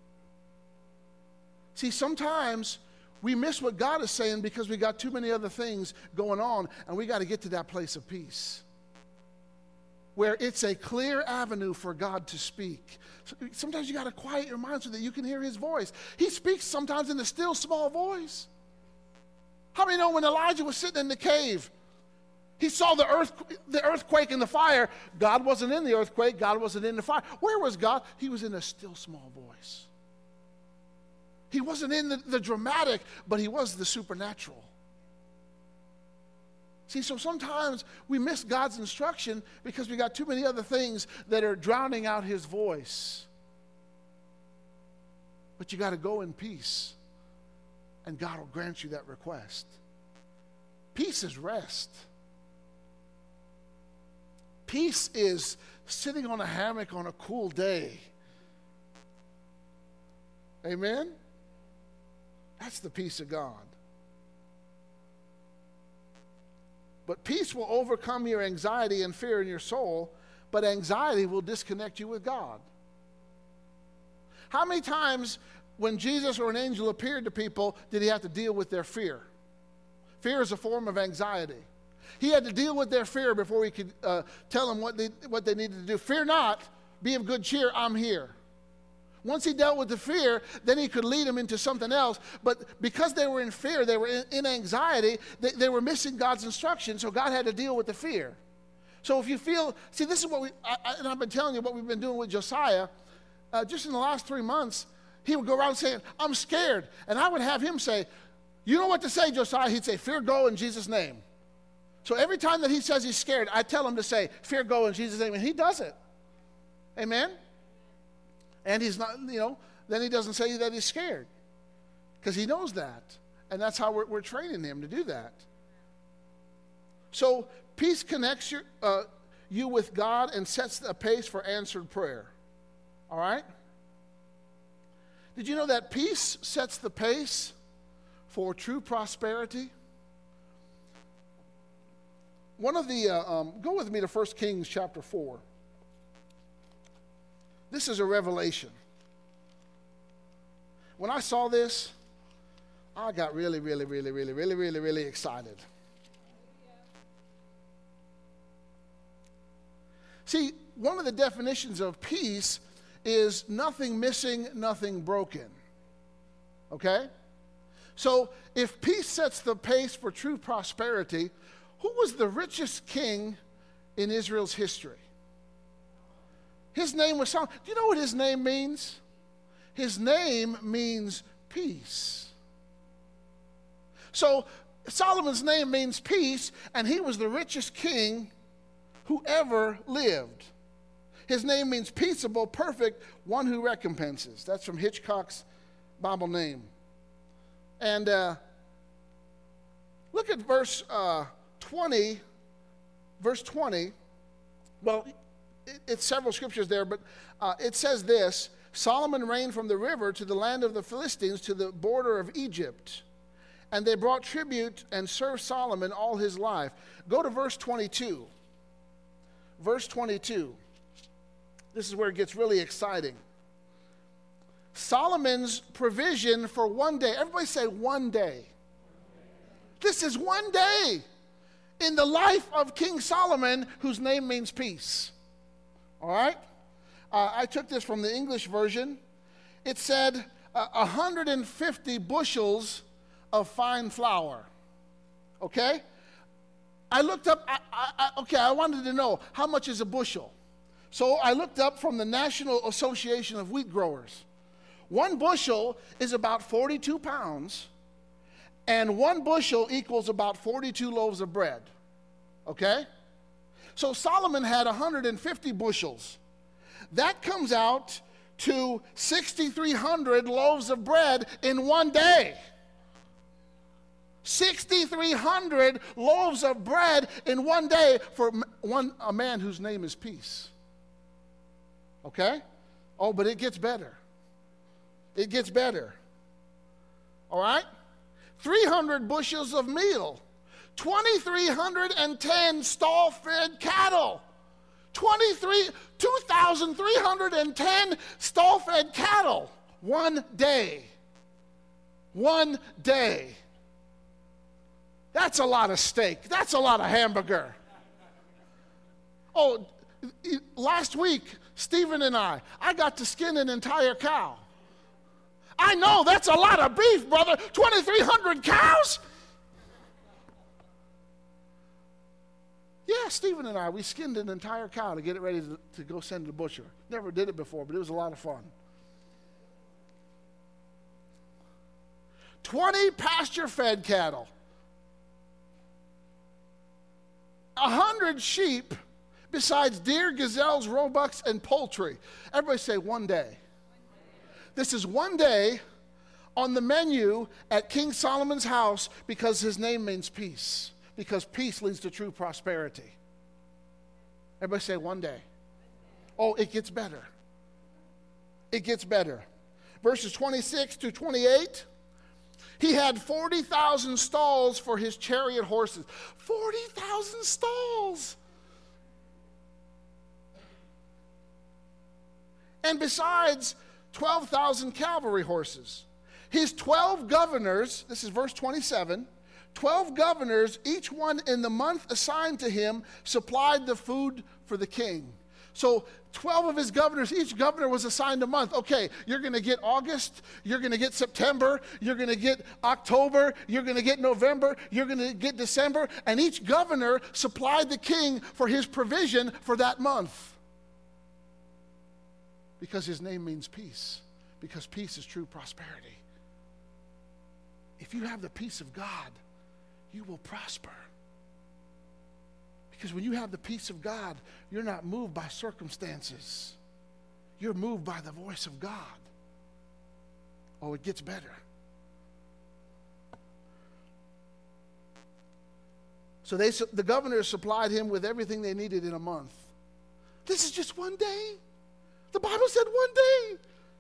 See, sometimes we miss what God is saying because we got too many other things going on, and we got to get to that place of peace where it's a clear avenue for God to speak. Sometimes you got to quiet your mind so that you can hear his voice. He speaks sometimes in a still small voice. How many know when Elijah was sitting in the cave, he saw the earthquake and the fire. God wasn't in the earthquake. God wasn't in the fire. Where was God? He was in a still small voice. He wasn't in the dramatic, but he was the supernatural. See, so sometimes we miss God's instruction because we got too many other things that are drowning out his voice. But you got to go in peace, and God will grant you that request. Peace is rest. Peace is sitting on a hammock on a cool day. Amen? That's the peace of God. But peace will overcome your anxiety and fear in your soul, but anxiety will disconnect you with God. How many times when Jesus or an angel appeared to people did he have to deal with their fear? Fear is a form of anxiety. He had to deal with their fear before he could tell them what they needed to do. Fear not, be of good cheer, I'm here. Once he dealt with the fear, then he could lead them into something else. But because they were in fear, they were in anxiety, they were missing God's instruction, so God had to deal with the fear. So if you feel, see, this is what and I've been telling you what we've been doing with Josiah. Just in the last 3 months, he would go around saying, I'm scared. And I would have him say, you know what to say, Josiah? He'd say, fear go in Jesus' name. So every time that he says he's scared, I tell him to say, fear go in Jesus' name. And he does it. Amen? And he's not, then he doesn't say that he's scared. Because he knows that. And that's how we're training him to do that. So peace connects you with God and sets a pace for answered prayer. All right? Did you know that peace sets the pace for true prosperity? One of the, go with me to 1 Kings chapter 4. This is a revelation. When I saw this, I got really, really, really, really, really, really, really excited. See, one of the definitions of peace is nothing missing, nothing broken. Okay? So if peace sets the pace for true prosperity, who was the richest king in Israel's history? His name was Solomon. Do you know what his name means? His name means peace. So Solomon's name means peace, and he was the richest king who ever lived. His name means peaceable, perfect, one who recompenses. That's from Hitchcock's Bible name. And look at verse 20. Verse 20. Well, it's several scriptures there, but it says this: Solomon reigned from the river to the land of the Philistines to the border of Egypt. And they brought tribute and served Solomon all his life. Go to verse 22. Verse 22. This is where it gets really exciting. Solomon's provision for one day. Everybody say one day. This is one day in the life of King Solomon, whose name means peace. All right? I took this from the English version. It said 150 bushels of fine flour. Okay? I looked up, I wanted to know how much is a bushel. So I looked up from the National Association of Wheat Growers. One bushel is about 42 pounds, and one bushel equals about 42 loaves of bread. Okay? So Solomon had 150 bushels. That comes out to 6,300 loaves of bread in one day. 6,300 loaves of bread in one day for a man whose name is peace. Okay? Oh, but it gets better. It gets better. All right? 300 bushels of meal. 2,310 stall-fed cattle. 2,310 stall-fed cattle. One day. One day. That's a lot of steak. That's a lot of hamburger. Oh, last week, Stephen and I got to skin an entire cow. I know, that's a lot of beef, brother. 2,300 cows? Yeah, Stephen and I, we skinned an entire cow to get it ready to go send to the butcher. Never did it before, but it was a lot of fun. 20 pasture-fed cattle. 100 sheep, besides deer, gazelles, roebucks, and poultry. Everybody say one day. This is one day on the menu at King Solomon's house because his name means peace. Because peace leads to true prosperity. Everybody say one day. Oh, it gets better. It gets better. Verses 26 to 28. He had 40,000 stalls for his chariot horses. 40,000 stalls. And besides, 12,000 cavalry horses. His 12 governors, this is verse 27, 12 governors, each one in the month assigned to him, supplied the food for the king. So 12 of his governors, each governor was assigned a month. Okay, you're going to get August, you're going to get September, you're going to get October, you're going to get November, you're going to get December, and each governor supplied the king for his provision for that month. Because his name means peace. Because peace is true prosperity. If you have the peace of God, you will prosper. Because when you have the peace of God, you're not moved by circumstances. You're moved by the voice of God. Oh, it gets better. So the governors supplied him with everything they needed in a month. This is just one day. The Bible said one day.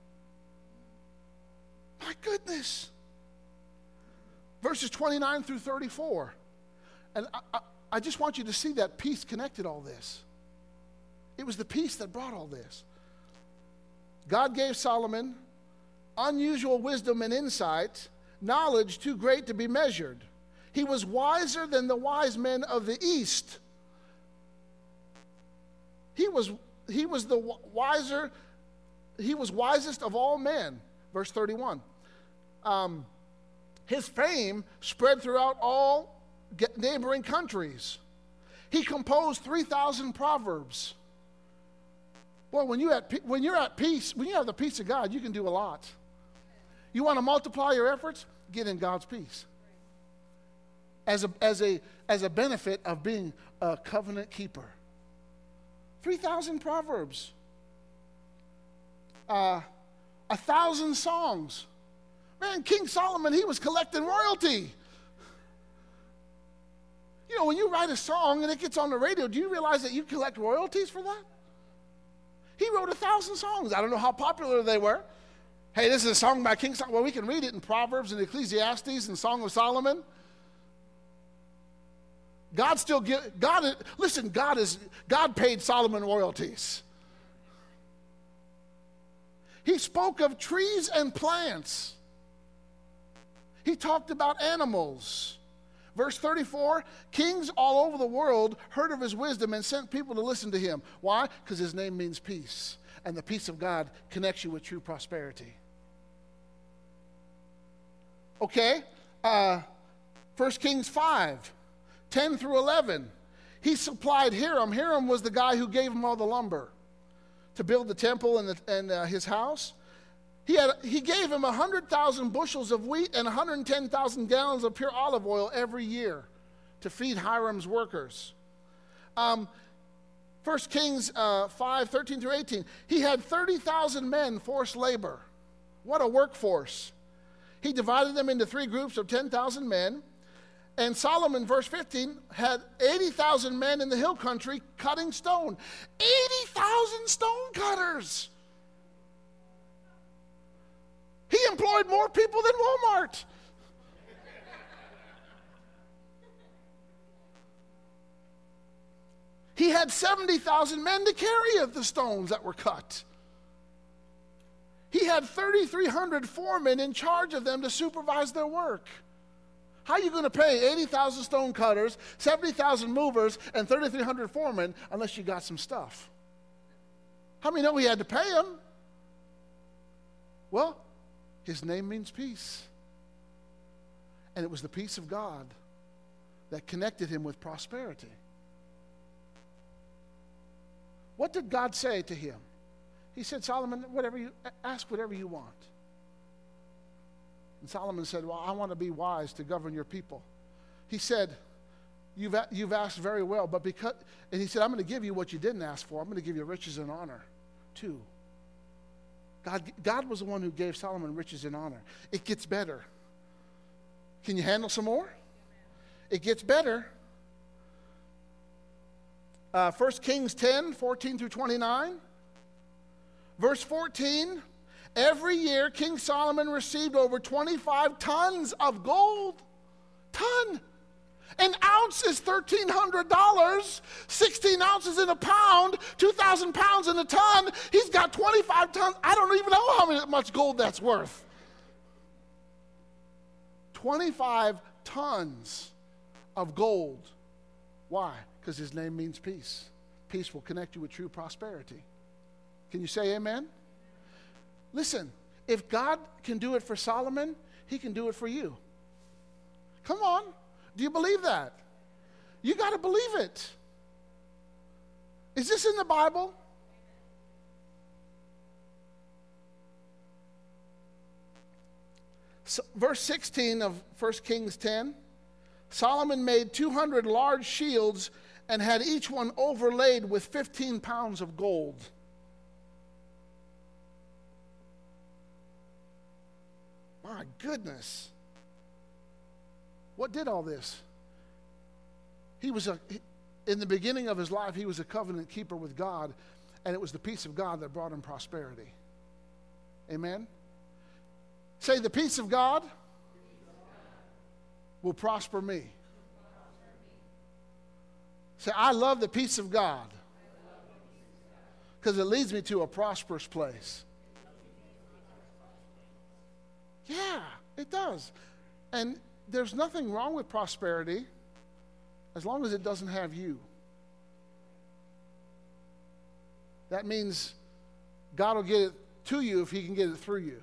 My goodness. Verses 29 through 34. And I just want you to see that peace connected all this. It was the peace that brought all this. God gave Solomon unusual wisdom and insight, knowledge too great to be measured. He was wiser than the wise men of the East. He was he was wisest of all men. Verse 31. His fame spread throughout all neighboring countries. He composed 3,000 proverbs. Boy, when you're at peace, when you have the peace of God, you can do a lot. You want to multiply your efforts? Get in God's peace. As a benefit of being a covenant keeper. 3,000 proverbs. 1,000 songs. Man, King Solomon, he was collecting royalty. You know, when you write a song and it gets on the radio, do you realize that you collect royalties for that? He wrote 1,000 songs. I don't know how popular they were. Hey, this is a song by King Solomon. Well, we can read it in Proverbs and Ecclesiastes and Song of Solomon. God paid Solomon royalties. He spoke of trees and plants. He talked about animals. Verse 34, kings all over the world heard of his wisdom and sent people to listen to him. Why? Because his name means peace. And the peace of God connects you with true prosperity. Okay, 1 Kings 5, 10 through 11. He supplied Hiram. Hiram was the guy who gave him all the lumber to build the temple and his house. He gave him 100,000 bushels of wheat and 110,000 gallons of pure olive oil every year to feed Hiram's workers. 1 Kings 5, 13 through 18. He had 30,000 men forced labor. What a workforce. He divided them into 3 groups of 10,000 men. And Solomon, verse 15, had 80,000 men in the hill country cutting stone. 80,000 stone cutters. He employed more people than Walmart. He had 70,000 men to carry the stones that were cut. He had 3,300 foremen in charge of them to supervise their work. How are you going to pay 80,000 stone cutters, 70,000 movers, and 3,300 foremen unless you got some stuff? How many know he had to pay them? Well, his name means peace. And it was the peace of God that connected him with prosperity. What did God say to him? He said, Solomon, ask whatever you want. And Solomon said, well, I want to be wise to govern your people. He said, you've asked very well, and he said, I'm going to give you what you didn't ask for. I'm going to give you riches and honor too. God was the one who gave Solomon riches and honor. It gets better. Can you handle some more? It gets better. 1 Kings 10, 14 through 29. Verse 14, every year King Solomon received over 25 tons of gold. Ton. An ounce is $1,300. 16 ounces in a pound, 2,000 pounds in a ton. He's got 25 tons. I don't even know how much gold that's worth. 25 tons of gold. Why? Because his name means peace. Peace will connect you with true prosperity. Can you say amen? Listen, if God can do it for Solomon, he can do it for you. Come on. Do you believe that? You got to believe it. Is this in the Bible? So, verse 16 of 1 Kings 10, Solomon made 200 large shields and had each one overlaid with 15 pounds of gold. My goodness. What did all this? In the beginning of his life, he was a covenant keeper with God, and it was the peace of God that brought him prosperity. Amen? Say, the peace of God will prosper me. Say, I love the peace of God because it leads me to a prosperous place. Yeah, it does. And there's nothing wrong with prosperity as long as it doesn't have you. that means God will get it to you if he can get it through you.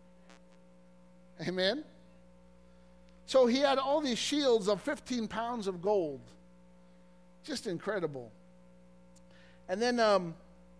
Amen? So he had all these shields of 15 pounds of gold. Just incredible. And then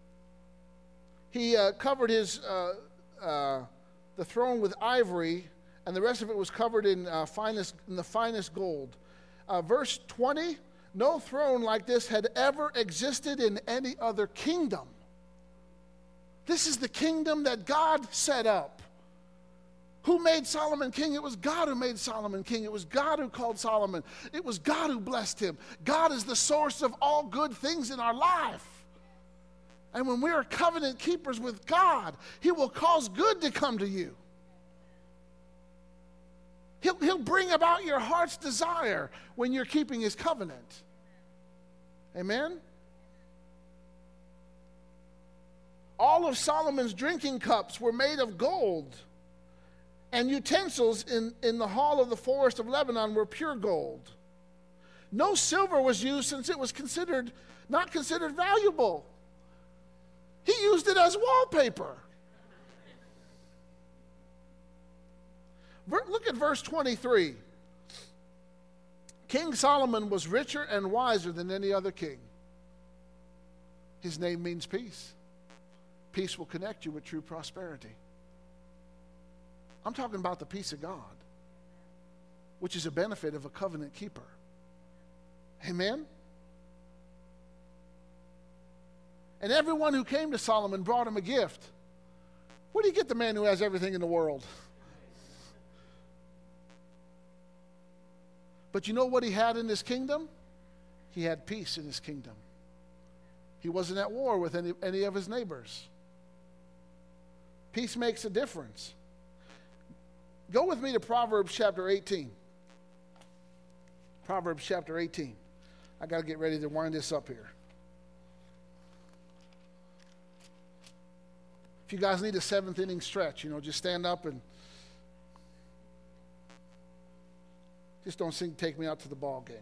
he covered his the throne with ivory, and the rest of it was covered in the finest gold. Verse 20, no throne like this had ever existed in any other kingdom. This is the kingdom that God set up. Who made Solomon king? It was God who made Solomon king. It was God who called Solomon. It was God who blessed him. God is the source of all good things in our life. And when we are covenant keepers with God, he will cause good to come to you. He'll bring about your heart's desire when you're keeping his covenant. Amen? All of Solomon's drinking cups were made of gold, and utensils in the hall of the forest of Lebanon were pure gold. No silver was used, since it was not considered valuable. He used it as wallpaper. Look at verse 23. King Solomon was richer and wiser than any other king. His name means peace. Peace will connect you with true prosperity. I'm talking about the peace of God, which is a benefit of a covenant keeper. Amen? And everyone who came to Solomon brought him a gift. Where do you get the man who has everything in the world? But you know what he had in his kingdom? He had peace in his kingdom. He wasn't at war with any of his neighbors. Peace makes a difference. Go with me to Proverbs chapter 18. Proverbs chapter 18. I got to get ready to wind this up here. If you guys need a seventh inning stretch, just stand up and just don't take me out to the ball game.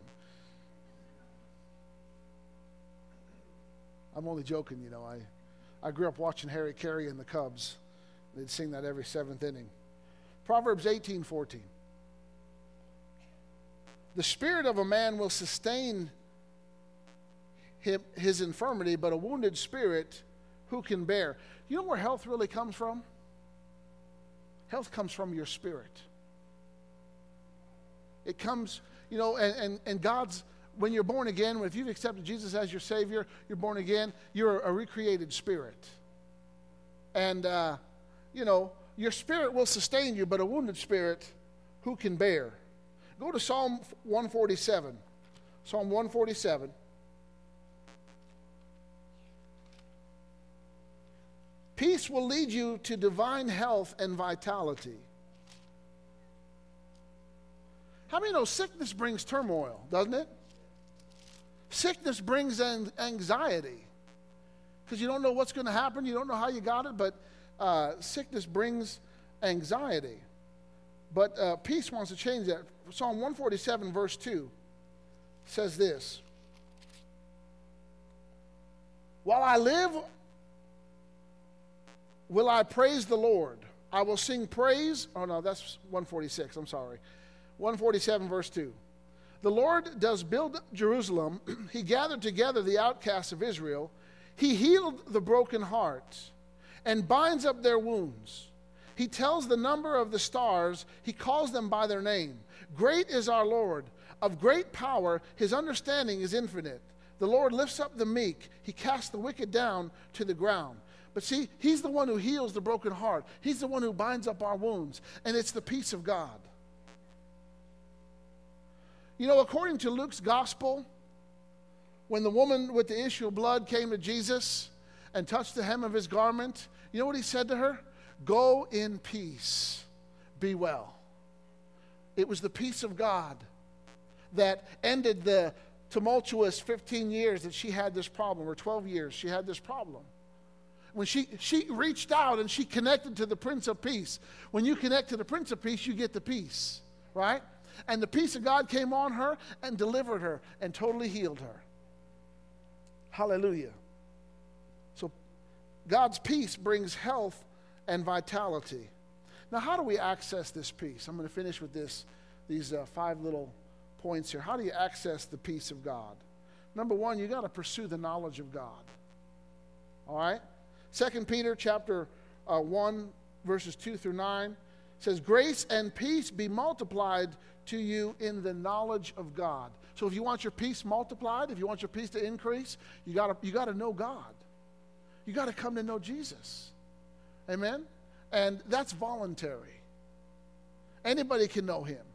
I'm only joking, I grew up watching Harry Carey and the Cubs. They'd sing that every seventh inning. Proverbs 18:14. The spirit of a man will sustain his infirmity, but a wounded spirit who can bear? You know where health really comes from? Health comes from your spirit. It comes, and God's, when you're born again, if you've accepted Jesus as your Savior, you're born again, you're a recreated spirit. And, your spirit will sustain you, but a wounded spirit, who can bear? Go to Psalm 147. Psalm 147. Peace will lead you to divine health and vitality. How many know sickness brings turmoil, doesn't it? Sickness brings anxiety because you don't know what's going to happen. You don't know how you got it, but sickness brings anxiety. But peace wants to change that. Psalm 147 verse 2 says this. While I live, will I praise the Lord. I will sing praise. Oh, no, that's 146. I'm sorry. 147 verse 2. The Lord does build Jerusalem. He gathered together the outcasts of Israel. He healed the broken heart and binds up their wounds. He tells the number of the stars. He calls them by their name. Great is our Lord. Of great power, his understanding is infinite. The Lord lifts up the meek. He casts the wicked down to the ground. But see, he's the one who heals the broken heart. He's the one who binds up our wounds. And it's the peace of God. According to Luke's gospel, when the woman with the issue of blood came to Jesus and touched the hem of his garment, you know what he said to her? Go in peace, be well. It was the peace of God that ended the tumultuous 15 years that she had this problem, or 12 years she had this problem. When she reached out and she connected to the Prince of Peace. When you connect to the Prince of Peace, you get the peace, right? And the peace of God came on her and delivered her and totally healed her. Hallelujah. So God's peace brings health and vitality. Now, how do we access this peace? I'm going to finish with these 5 little points here. How do you access the peace of God? Number 1, you got to pursue the knowledge of God. All right? 2 Peter chapter 1, verses 2 through 9 says, grace and peace be multiplied to you in the knowledge of God. So if you want your peace multiplied, if you want your peace to increase, you got to know God. You got to come to know Jesus. Amen? And that's voluntary. Anybody can know him.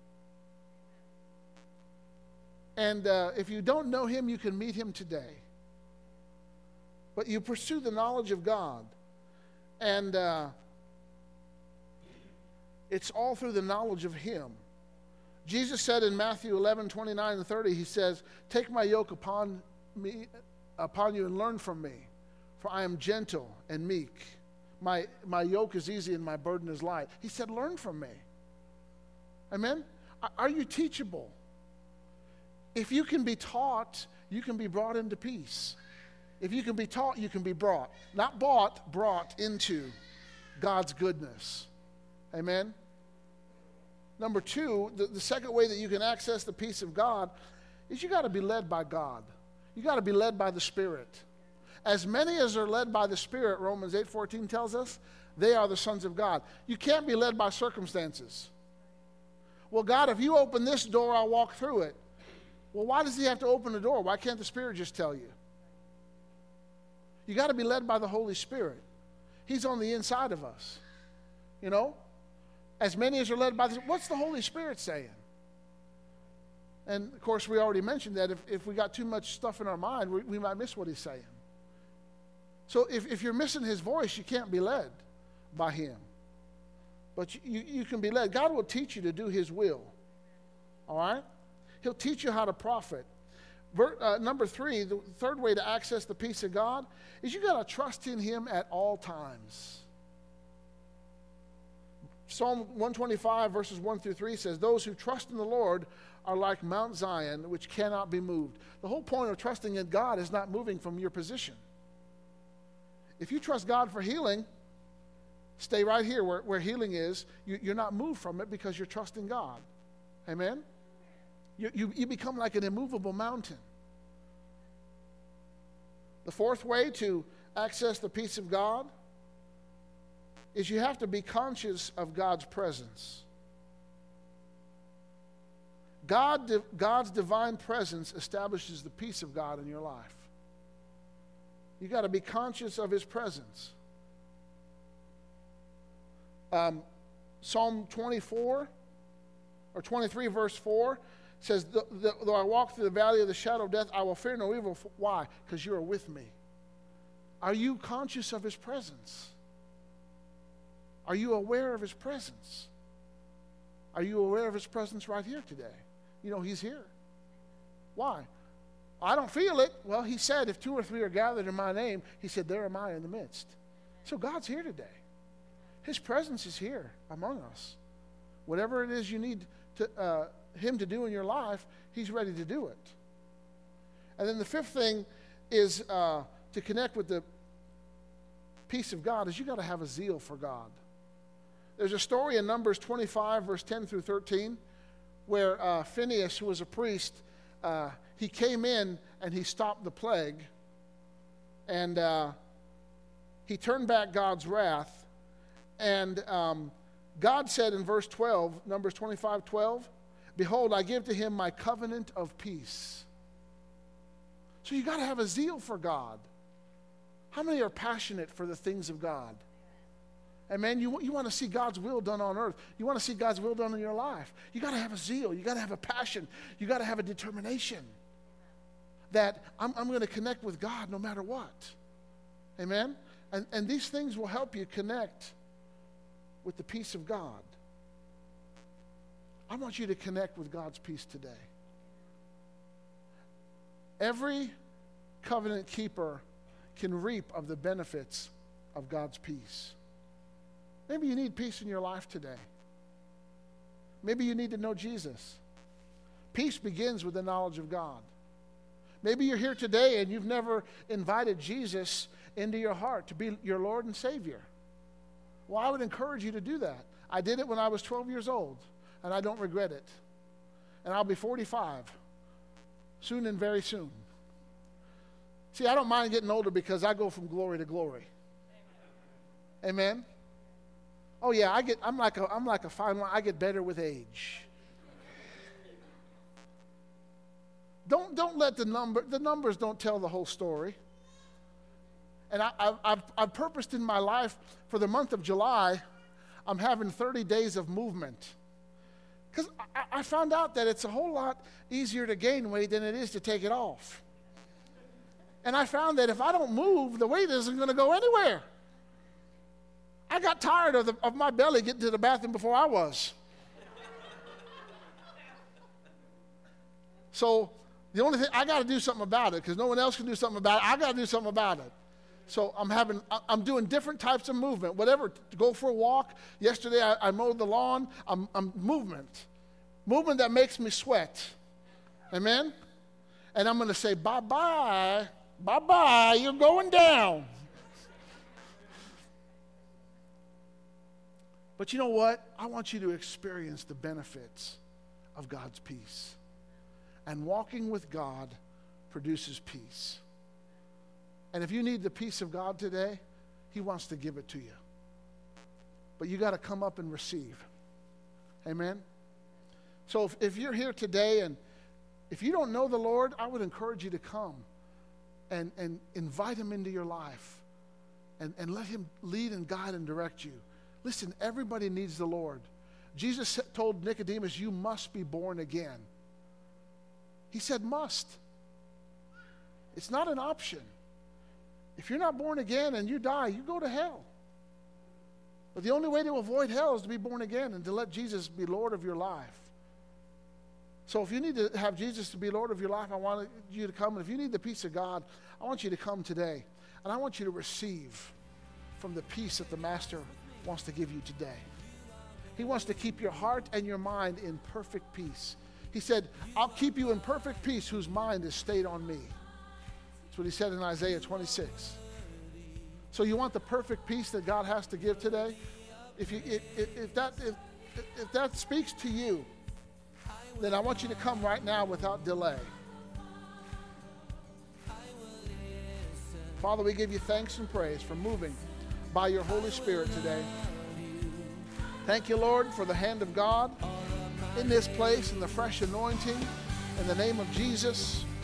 And if you don't know him, you can meet him today. But you pursue the knowledge of God. And it's all through the knowledge of him. Jesus said in Matthew 11, 29 and 30, he says, take my yoke upon you and learn from me, for I am gentle and meek. My yoke is easy and my burden is light. He said, learn from me. Amen? Are you teachable? If you can be taught, you can be brought into peace. If you can be taught, you can be brought. Not bought, brought into God's goodness. Amen? Number 2, the second way that you can access the peace of God is you got to be led by God. You got to be led by the Spirit. As many as are led by the Spirit, Romans 8:14 tells us, they are the sons of God. You can't be led by circumstances. Well, God, if you open this door, I'll walk through it. Well, why does he have to open the door? Why can't the Spirit just tell you? You got to be led by the Holy Spirit. He's on the inside of us. You know? As many as are led by what's the Holy Spirit saying? And, of course, we already mentioned that if we got too much stuff in our mind, we might miss what he's saying. So if you're missing his voice, you can't be led by him. But you can be led. God will teach you to do his will. All right? He'll teach you how to profit. Number 3, the third way to access the peace of God is you got to trust in him at all times. Psalm 125, verses 1 through 3 says, those who trust in the Lord are like Mount Zion, which cannot be moved. The whole point of trusting in God is not moving from your position. If you trust God for healing, stay right here where healing is. You're not moved from it because you're trusting God. Amen? You become like an immovable mountain. The fourth way to access the peace of God is you have to be conscious of God's presence. God's divine presence establishes the peace of God in your life. You got to be conscious of his presence. Psalm 24 or 23 verse 4 says, though I walk through the valley of the shadow of death, I will fear no evil. Why? Because you are with me. Are you conscious of his presence? Are you aware of his presence? Are you aware of his presence right here today? You know, he's here. Why? I don't feel it. Well, he said, if 2 or 3 are gathered in my name, he said, there am I in the midst. So God's here today. His presence is here among us. Whatever it is you need him to do in your life, he's ready to do it. And then the fifth thing is to connect with the peace of God is you got to have a zeal for God. There's a story in Numbers 25, verse 10 through 13, where Phinehas, who was a priest, he came in and he stopped the plague, and he turned back God's wrath. And God said in verse 12, Numbers 25, 12, behold, I give to him my covenant of peace. So you got to have a zeal for God. How many are passionate for the things of God? And man, you want to see God's will done on earth. You want to see God's will done in your life. You got to have a zeal. You got to have a passion. You got to have a determination that I'm going to connect with God no matter what. Amen? And these things will help you connect with the peace of God. I want you to connect with God's peace today. Every covenant keeper can reap of the benefits of God's peace. Maybe you need peace in your life today. Maybe you need to know Jesus. Peace begins with the knowledge of God. Maybe you're here today and you've never invited Jesus into your heart to be your Lord and Savior. Well, I would encourage you to do that. I did it when I was 12 years old, and I don't regret it. And I'll be 45 soon and very soon. See, I don't mind getting older because I go from glory to glory. Amen? Oh yeah, I'm like a fine wine. I get better with age. Don't let the numbers don't tell the whole story. And I've purposed in my life for the month of July, I'm having 30 days of movement. Because I found out that it's a whole lot easier to gain weight than it is to take it off. And I found that if I don't move, the weight isn't going to go anywhere. I got tired of my belly getting to the bathroom before I was. So the only thing, I got to do something about it because no one else can do something about it. I got to do something about it. So I'm doing different types of movement, whatever, to go for a walk. Yesterday I mowed the lawn. I'm movement that makes me sweat. Amen? And I'm going to say, bye-bye, bye-bye, you're going down. But you know what? I want you to experience the benefits of God's peace. And walking with God produces peace. And if you need the peace of God today, He wants to give it to you. But you got to come up and receive. Amen? So if you're here today and if you don't know the Lord, I would encourage you to come and invite Him into your life and let Him lead and guide and direct you. Listen, everybody needs the Lord. Jesus told Nicodemus, you must be born again. He said must. It's not an option. If you're not born again and you die, you go to hell. But the only way to avoid hell is to be born again and to let Jesus be Lord of your life. So if you need to have Jesus to be Lord of your life, I want you to come. And if you need the peace of God, I want you to come today. And I want you to receive from the peace that the Master wants to give you today. He wants to keep your heart and your mind in perfect peace. He said, I'll keep you in perfect peace whose mind is stayed on me. That's what He said in Isaiah 26. So you want the perfect peace that God has to give today? If that speaks to you, then I want you to come right now without delay. Father, we give you thanks and praise for moving by your Holy Spirit today. Thank you, Lord, for the hand of God in this place and the fresh anointing. In the name of Jesus,